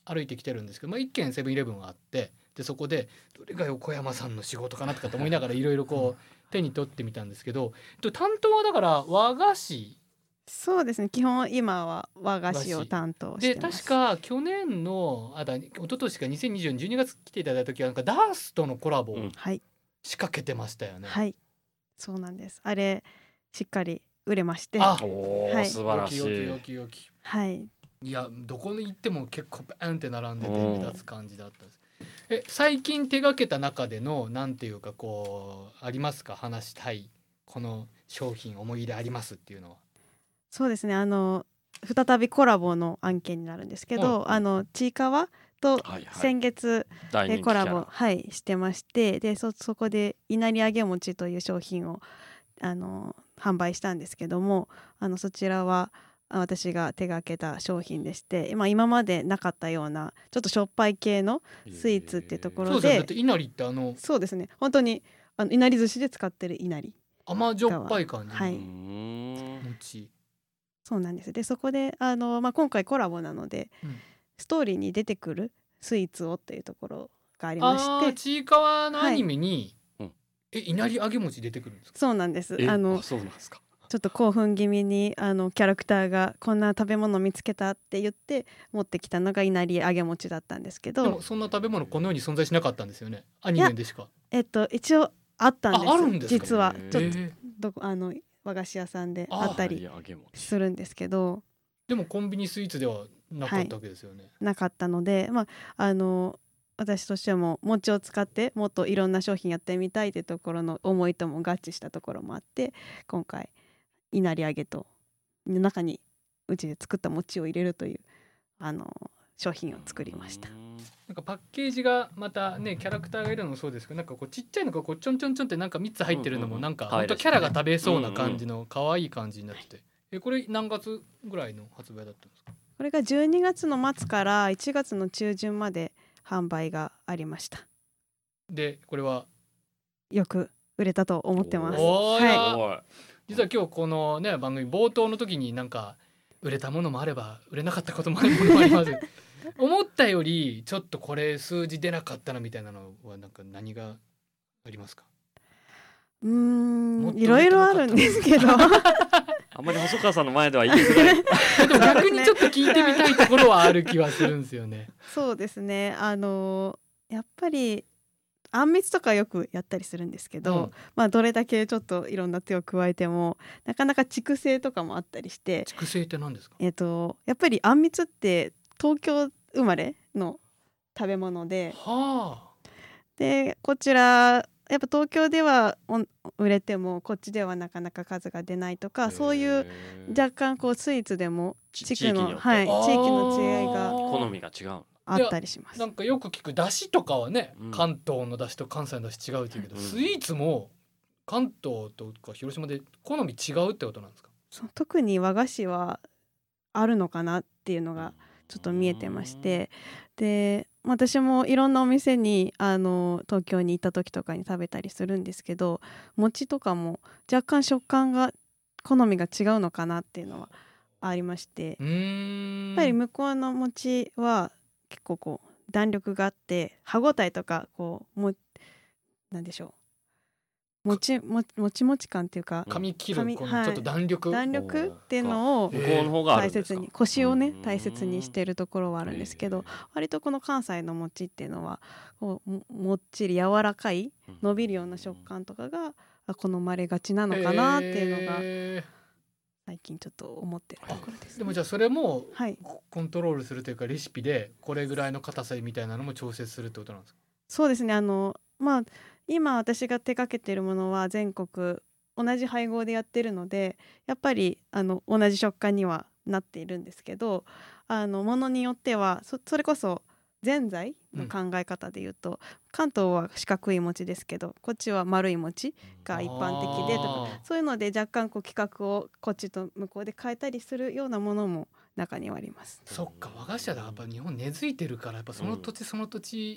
歩いてきてるんですけど、まあ、いっけんセブンイレブンがあって、でそこでどれが横山さんの仕事かなとかと思いながらいろいろこう手に取ってみたんですけど、担当はだから和菓子。 そうですね、基本今は和菓子を担当してます。 で確か去年のあだ一昨年かにせんにじゅうねんじゅうにがつ来ていただいた時はなんかダースとのコラボを仕掛けてましたよね。 はい、そうなんです。あれしっかり売れまして、 あ、 おー、 はい素晴らしよきい。 よきよき。 はい、 いやどこに行っても結構バーンって並んでて目立つ感じだったんです。え最近手掛けた中でのなんていうかこうありますか、話したいこの商品思い入れありますっていうのは。 そうですね、あの再びコラボの案件になるんですけど、あのちいかわと先月、 大人気キャラコラボ、はい、してまして、で そ, そこで稲荷揚げ餅という商品をあの販売したんですけども、あのそちらは私が手がけた商品でして、まあ、今までなかったようなちょっとしょっぱい系のスイーツっていうところで、 そうですね、だって稲荷ってあのそうですね、本当にあの稲荷寿司で使ってる稲荷、 甘じょっぱい感じのはい、 餅。 そうなんです。でそこであの、まあ、今回コラボなので、うん、ストーリーに出てくるスイーツをっていうところがありまして、 あちいかわのアニメに、はい、え稲荷揚げ餅出てくるんですか。 そうなんです。あのあそうなんですか。 ちょっと興奮気味にあのキャラクターがこんな食べ物見つけたって言って持ってきたのが稲荷揚げ餅だったんですけど、 でもそんな食べ物この世に存在しなかったんですよね、アニメでしか。 えっと一応あったんです。 あ、あるんですか。 実はちょっとどこあの和菓子屋さんであったりするんですけど、 でもコンビニスイーツではなかったわけですよね。はい、 なかったので、まああの私としても餅を使ってもっといろんな商品やってみたいというところの思いとも合致したところもあって、今回稲荷揚げとの中にうちで作った餅を入れるというあの商品を作りました。 なんかパッケージがまたねキャラクターがいるのもそうですけど、なんかこうちっちゃいのがこうちょんちょんちょんってなんかみっつ入ってるのもなんか本当キャラが食べそうな感じの可愛い感じになってて、えこれ何月ぐらいの発売だったんですか。 これがじゅうにがつの末からいちがつの中旬まで販売がありました。 でこれはよく売れたと思ってます。 はい、実は今日このね番組冒頭の時になんか売れたものもあれば売れなかったこともあるものもあります思ったよりちょっとこれ数字出なかったなみたいなのはなんか何がありますか。 うーんいろいろあるんですけどあんまり細川さんの前では言いづらいでも逆にちょっと聞いてみたいところはある気はするんですよね。 そうですね、あのやっぱりあんみつとかよくやったりするんですけど、うん、まあどれだけちょっといろんな手を加えてもなかなか畜生とかもあったりして。 畜生って何ですか。 えっとやっぱりあんみつって東京生まれの食べ物で、はあ、でこちらやっぱ東京では売れてもこっちではなかなか数が出ないとか、そういう若干こうスイーツでも地区の、はい、地域の違いが好みが違うあったりします。 なんかよく聞くだしとかはね、うん、関東のだしと関西のだし違うっていうけど、うん、スイーツも関東とか広島で好み違うってことなんですか。 そう特に和菓子はあるのかなっていうのがちょっと見えてまして、で私もいろんなお店にあの東京に行った時とかに食べたりするんですけど、餅とかも若干食感が好みが違うのかなっていうのはありまして、うーんやっぱり向こうの餅は結構こう弾力があって歯ごたえとかこうもなんでしょうもちももちもち感っていうか噛み切るこのちょっと弾力、 はい、弾力っていうのを大切にコシをね大切にしているところはあるんですけど、割とこの関西の餅っていうのはこう も, もっちり柔らかい伸びるような食感とかが好まれがちなのかなっていうのが最近ちょっと思ってるところです、ね、 でもじゃあそれもコントロールするというかレシピでこれぐらいの硬さみたいなのも調節するってことなんですか。 そうですね、あのまあ今私が手掛けているものは全国同じ配合でやってるのでやっぱりあの同じ食感にはなっているんですけど、あのものによっては そ, それこそぜんざいの考え方でいうと、うん、関東は四角い餅ですけどこっちは丸い餅が一般的でとか、そういうので若干こう企画をこっちと向こうで変えたりするようなものも中にはあります。 そっか和菓子はやっぱ日本根付いてるからやっぱその土地その土地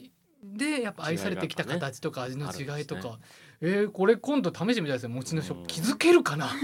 でやっぱ愛されてきた違いがやっぱね形とか味の違いとあか、えー、これ今度試してみたいですね。餅の食うん気づけるかな。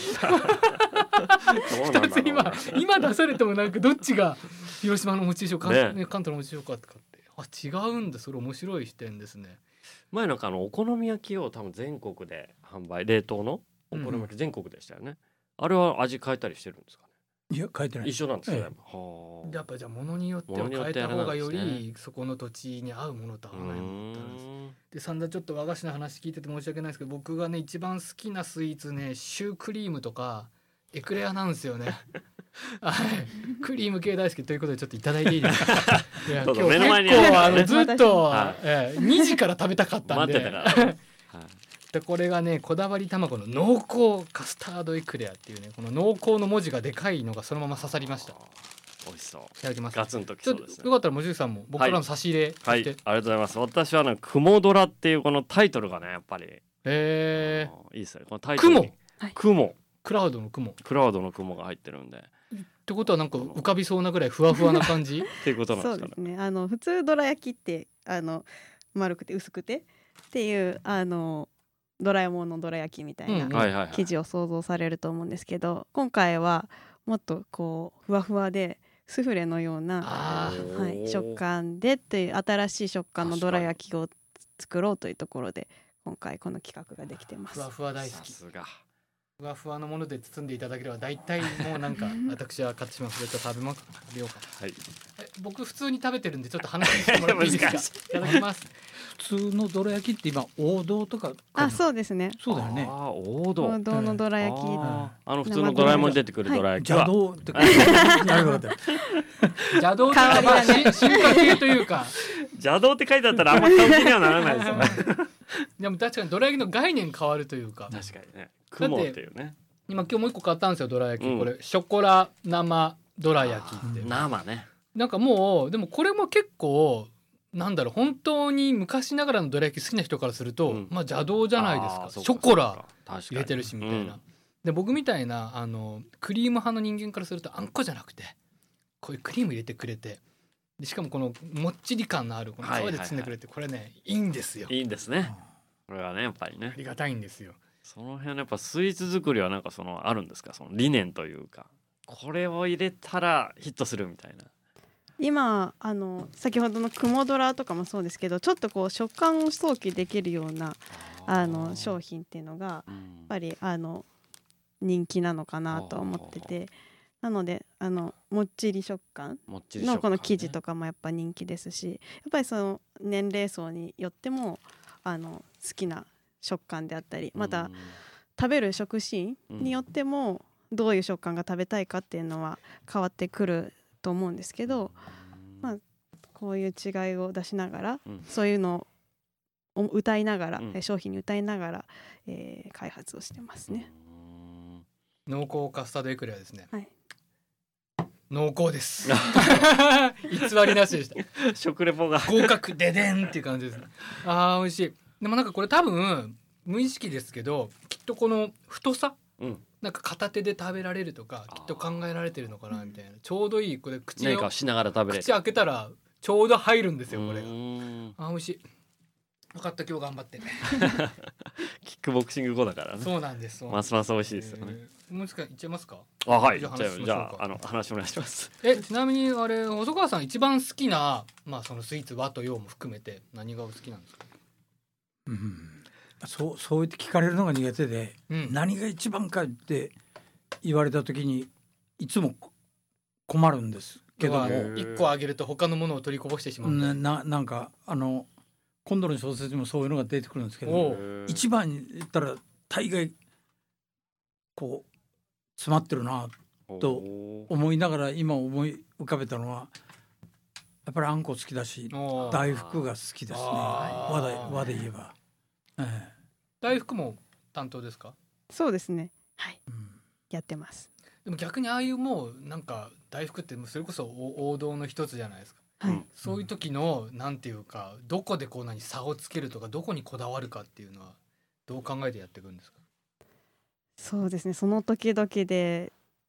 どうなんだろうな今今出されてもなんかどっちが広島の餅でしょうか、 ねね、関東の餅でしょうかとかって、あ違うんだ。それ面白い視点ですね。 前なんかあのお好み焼きを多分全国で販売、冷凍のお好み焼き全国でしたよね、あれは味変えたりしてるんですかね。 いや書いてない。 一緒なんですよね、 えはやっぱじゃあ物によっては物によ変えってやらなた方がよいですねりそこの土地に合うものと合あ、うわないものってあるんです。 ーんで散々ちょっと和菓子の話聞いてて申し訳ないですけど、僕がね一番好きなスイーツねシュークリームとかエクレアなんですよね。はいクリーム系大好きということでちょっといただいていいですか。いやど今日うぞ目の前に結構ああるねのずっと、 はいええにじから食べたかったん待ってでたから、はいでこれがねこだわり卵の濃厚カスタードエクレアっていうね、この濃厚の文字がでかいのがそのまま刺さりました。い美味しそう、 ただきます。 ガツンときちょっとそうですね。 よかったらもじゅうさんも僕からの差し入れとはい、 して、 ありがとうございます。私はあの雲ドラっていうこのタイトルがねやっぱり、 えあのいいですね。このタイトルに雲はい雲クラウドの雲っクラウドの雲が入ってるんでてことはなんか浮かびそうなぐらいふわふわな感じ。 っていうことなんそうですかね。 ですね。あの普通どら焼きってあの丸くて薄くてっていうあのドラえもんのどら焼きみたいなうんはいはいはい。 生地を想像されると思うんですけど、今回はもっとこうふわふわでスフレのような、 あーはい、食感でっていう新しい食感のどら焼きを作ろうというところで今回この企画ができてますふわ。ふわ大好き。 さすが。 ふわふわのもので包んでいただければ大体もうなんか私は買ってしまうのでちょっと食べます食べようか。 はい。 え僕普通に食べてるんでちょっと話してもらっていいですか。 難しいただきます。 普通のどら焼きって今王道とかあ、そうですね。 そうだよね。 ああ王道。 王道のどら焼き、 あーあの普通のドラえもんに出てくるどら焼きは、 邪道って書いてあるなるほど。 邪道とかまあし進化系というか。 邪道って書いてあったらあんま買う気にはならないですよね。 でも確かにどら焼きの概念変わるというか。 確かにね。雲っていうね。 今今日もう一個買ったんですよどら焼き、 うんこれショコラ生どら焼きって。 生ね。 なんかもうでもこれも結構なんだろう本当に昔ながらのどら焼き好きな人からすると、 うんまあ邪道じゃないですか。 あーそうショコラそうか入れてるしみたいな。 うんで僕みたいなあのクリーム派の人間からするとあんこじゃなくてこういうクリーム入れてくれてでしかもこのもっちり感のあるこの皮で包んでくれて、これねいいんですよ。 いいんですね。これはねやっぱりねあ。りがたいんですよ。 その辺のやっぱスイーツ作りはなんかそのあるんですか、その理念というかこれを入れたらヒットするみたいな。 今あの先ほどの雲ドラとかもそうですけどちょっとこう食感を想起できるようなあの商品っていうのがやっうんぱりあの人気なのかなと思ってて、なのであのもっちり食感もっちり食感ねのこの生地とかもやっぱ人気ですし、やっぱりその年齢層によってもあの好きな食感であったり、またうん食べる食シーンによってもどういう食感が食べたいかっていうのは変わってくると思うんですけど、まあこういう違いを出しながら、 うんそういうのを歌いながら、 うんえ商品に歌いながら、えー開発をしてますね。 うん濃厚カスタードエクレアですね。 はい濃厚です偽りなしでした。 食レポが合格ででんっていう感じですね。あー美味しい。でもなんかこれ多分無意識ですけどきっとこの太さうんなんか片手で食べられるとかあーきっと考えられてるのかなみたいな、ちょうどいいこれ口を何かをしながら食べれる。 口開けたらちょうど入るんですよこれが。 うんあー美味しい。分かった今日頑張って。 キックボクシング後だからね。 そうなんです。そうなんですますます美味しいですよね。 えーもう一回いっちゃいますか。 あはい。 じゃあじゃあじ話しましょうかゃああの話お願いします。 えちなみにあれ細川さん一番好きなまあそのスイーツ和と洋も含めて何がお好きなんですか。 うん、そうそう言って聞かれるのが苦手で、 うん何が一番かって言われた時にいつも困るんですけども、 要は一個あげると他のものを取りこぼしてしまう。 なななんかあの今度の小説にもそういうのが出てくるんですけど、 おう一番に言ったら大概こう詰まってるなとおー思いながら今思い浮かべたのはやっぱりあんこ好きだしおー大福が好きですね。 あー和で和で言えば、ええ大福も担当ですか。 そうですね。はい、 うんやってます。 でも逆にああいうもうなんか大福ってそれこそ王王道の一つじゃないですか。 はい。 うんそういう時のなんていうかどこでこう何差をつけるとかどこにこだわるかっていうのはどう考えてやっていくんですか。 そうですね。その時々で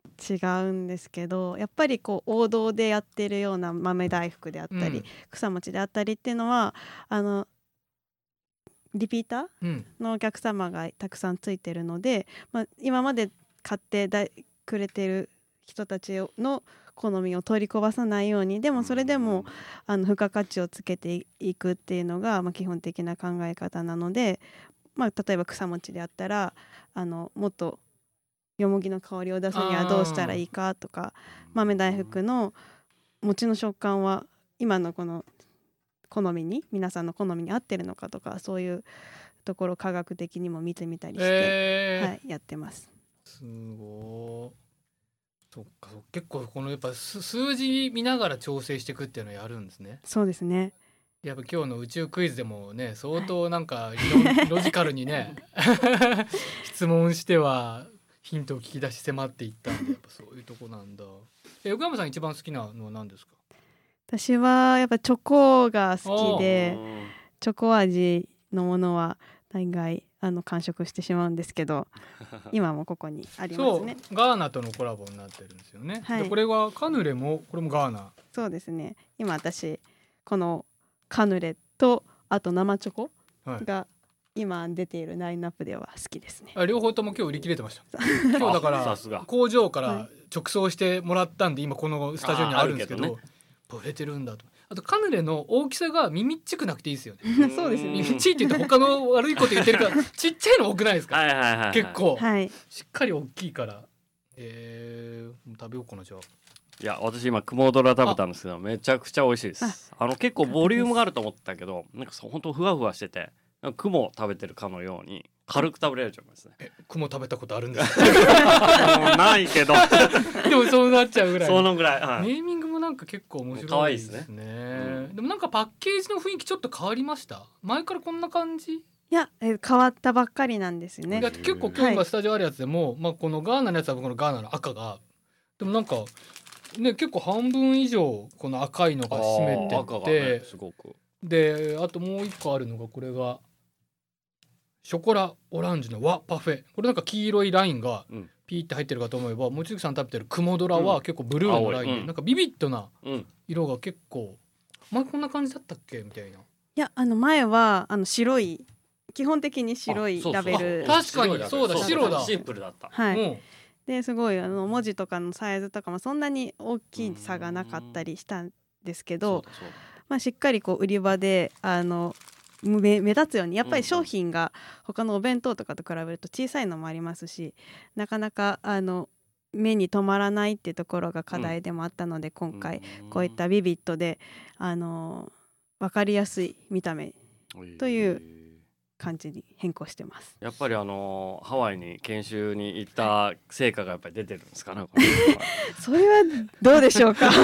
違うんですけど、やっぱりこう王道でやってるような豆大福であったり、うん、草餅であったりっていうのはあのリピーターのお客様がたくさんついてるので、まあ、今まで買ってだくれてる人たちの好みを取りこぼさないように、でもそれでもあの付加価値をつけていくっていうのが、まあ、基本的な考え方なので、まあ、例えば草餅であったらあのもっとよもぎの香りを出すにはどうしたらいいかとか、豆大福の餅の食感は今のこの好みに皆さんの好みに合ってるのかとか、そういうところを科学的にも見てみたりして、えーはい、やってます。 すごい。そっか、結構このやっぱ数字見ながら調整していくっていうのをやるんですね。 そうですね。 やっぱ今日の宇宙クイズでもね、相当なんかロジカルにね質問してはヒントを聞き出し迫っていったんで、やっぱそういうとこなんだ。え、横山さん一番好きなのは何ですか？ 私はやっぱチョコが好きで、チョコ味のものは大概あの完食してしまうんですけど今もここにありますね。 そう、ガーナとのコラボになってるんですよね、はい、でこれはカヌレもこれもガーナ。 そうですね。今私このカヌレとあと生チョコが今出ているラインナップでは好きですね。 あ、両方とも今日売り切れてました今日だから工場から直送してもらったんで今このスタジオにあるんですけど、売れてるんだと。あとカヌレの大きさが耳っちくなくていいですよねそうですね。 耳っちいって言って他の悪いこと言ってるからちっちゃいの多くないですか？はいはいはいはい、結構、はい、しっかり大きいから、えー、食べようかなじゃあ。 いや私今クモドラ食べたんですけどめちゃくちゃ美味しいです。 あ, あの結構ボリュームがあると思ったけどなんか本当ふわふわしてて雲食べてるかのように軽く食べれると思いますね。 え、雲食べたことあるんですか？ ないけどでもそうなっちゃうぐらい。 そのぐらい、はい、 ネーミングもなんか結構面白いですね。可愛いですね、うん、でもなんかパッケージの雰囲気ちょっと変わりました？前からこんな感じ？ いや、え変わったばっかりなんですよね。 いや結構今日がスタジオあるやつでも、はい、まあ、このガーナのやつはこのガーナの赤がでもなんかね結構半分以上この赤いのが占めてて、赤がね、すごくであともう一個あるのがこれがショコラオランジュの和パフェ。これなんか黄色いラインがピーって入ってるかと思えば、望月さん食べてるクモドラは結構ブルーのラインで、うん、なんかビビッドな色が結構、前こんな感じだったっけみたいな。いやあの前はあの白い基本的に白いラベル。 確かにそうだ、白だ。 シンプルだった。 はい、うん、ですごいあの文字とかのサイズとかもそんなに大きさがなかったりしたんですけど、まあ、しっかりこう売り場であの目, 目立つようにやっぱり商品が他のお弁当とかと比べると小さいのもありますし、なかなかあの目に留まらないっていうところが課題でもあったので、うん、今回こういったビビッドであの分かりやすい見た目という感じに変更してます。 やっぱりあのハワイに研修に行った成果がやっぱり出てるんですかねそれはどうでしょうか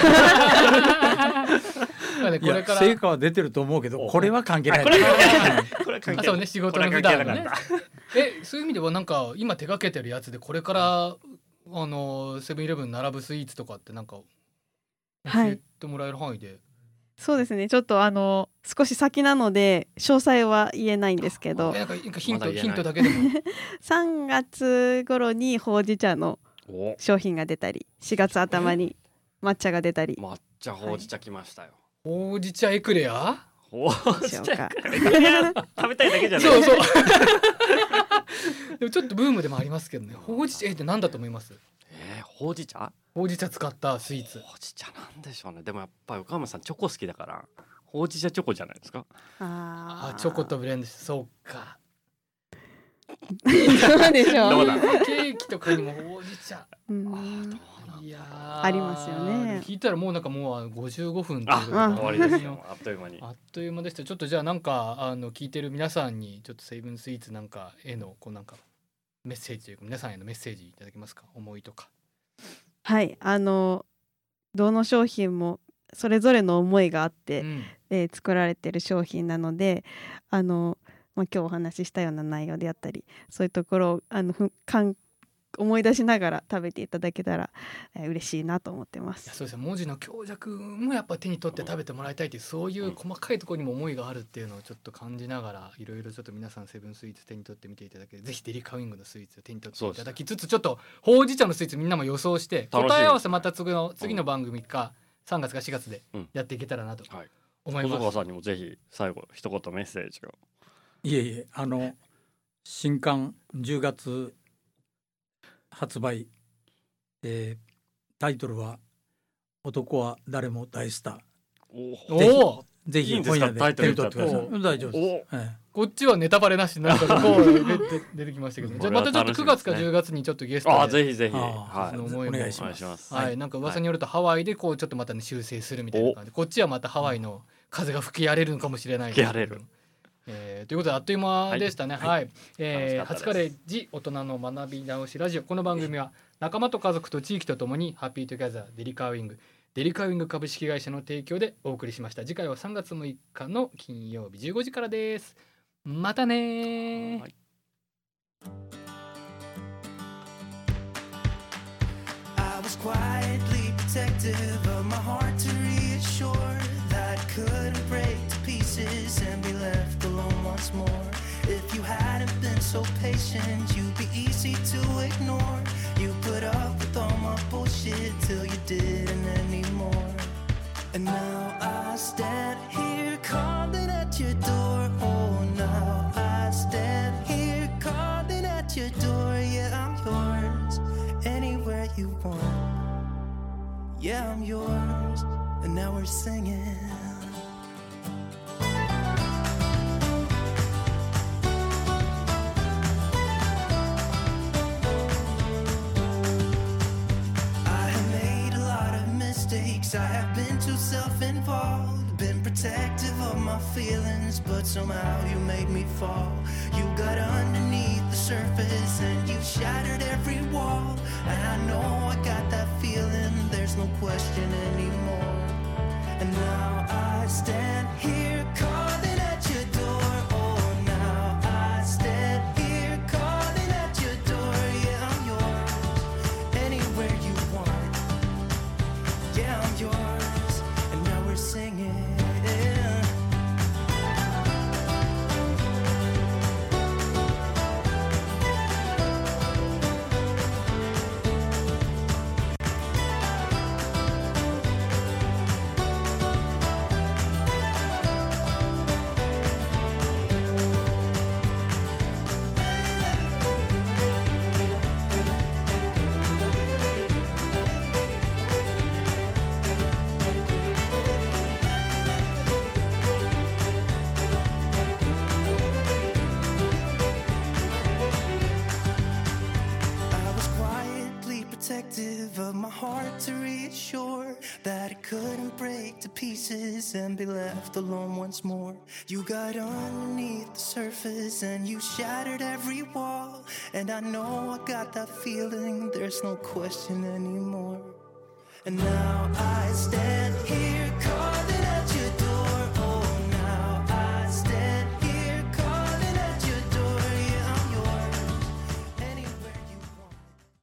これから成果は出てると思うけどこれは関係ない。これは関係ない。そうね、仕事の普段のね。え、そういう意味ではなんか今手掛けてるやつでこれからあのセブンイレブン並ぶスイーツとかってなんか教えてもらえる範囲で、はい、 そうですね、ちょっとあの少し先なので詳細は言えないんですけど、 なんかヒント、ヒントだけでもさんがつ頃にほうじ茶の商品が出たりしがつ頭に抹茶が出たり。 抹茶ほうじ茶来ましたよ、 はい、ほうじ茶エクレアほうじ茶エクレア食べたいだけじゃない。 そうそうでもちょっとブームでもありますけどね。ほうじ茶って何だと思います？ えー、ほうじ茶ほうじ茶使ったスイーツ。 ほうじ茶なんでしょうね。でもやっぱり岡山さんチョコ好きだからほうじ茶チョコじゃないですか。 ああ、チョコとブレンドして、そうかどうでしょう。 どうだケーキとかにもほうじ茶、 うん、 あいやありますよね。 聞いたらもうなんかもうごじゅうごふんということで終わりですよ。あっという間にあっという間でした。ちょっとじゃあなんかあの聞いてる皆さんにちょっとセイブンスイーツなんかへのこうなんかメッセージというか皆さんへのメッセージいただけますか？思いとか。 はい、あのどの商品もそれぞれの思いがあって、うんえー、作られている商品なので、あの、まあ、今日お話ししたような内容であったりそういうところをあのふかん思い出しながら食べていただけたら、えー、嬉しいなと思ってまいやす。 そうですね、文字の強弱もやっぱ手に取って食べてもらいたいという、そういう細かいところにも思いがあるっていうのをちょっと感じながら、いろいろちょっと皆さんセブンスイーツ手に取ってみていただけ、ぜひデリカウィングのスイーツを手に取っていただきつつ、ちょっとほうじ茶のスイーツみんなも予想して答え合わせまた次の次の番組かさんがつかしがつでやっていけたらなと思います。 細川さんにもぜひ最後一言メッセージを。 いえいえ、あの新刊じゅうがつ発売、えー、タイトルは男は誰も大スター。 おお、 ぜひ本屋で手に取ってください。大丈夫です、はい、 こっちはネタバレなしなんかこう出てきましたけど、じゃあまたちょっとくがつかじゅうがつにちょっとゲストで、 あぜひぜひ、 はい、お願いします。 はい、なんか噂によるとハワイでこうちょっとまたね修正するみたいな感じで、こっちはまたハワイの風が吹き荒れるのかもしれない。 吹き荒れる。 えー、ということであっという間でしたね。はい、はい、えー、 はちカレッジ大人の学び直しラジオ。この番組は仲間と家族と地域とともにハッピートゥギャザーデリカウィングデリカウィング株式会社の提供でお送りしました。次回はさんがつむいかの金曜日じゅうごじからです。またね。はい、I was quietly protective of my heart to reassure that it couldn't break to pieces and be left alone once more. If you hadn't been so patient, you'd be easy to ignore. You put up with all my bullshit till you didn't anymore. And now I stand here calling at your door. Oh, now I stand here calling at your door. Yeah, I'm yours anywhere you want. Yeah, I'm yours. And now we're singing. I have been too self-involved, been protective of my feelings, but somehow you made me fall. You got underneath the surface and you shattered every wall. And I know I got that feeling, there's no question anymore. And now I stand here calling at your door. Oh, now I stand here calling at your door. Yeah, I'm yours anywhere you want. Yeah, I'm yours, and now we're singing. Of my heart to reassure that it couldn't break to pieces and be left alone once more. You got underneath the surface and you shattered every wall. And I know I got that feeling, there's no question anymore. And now I stand here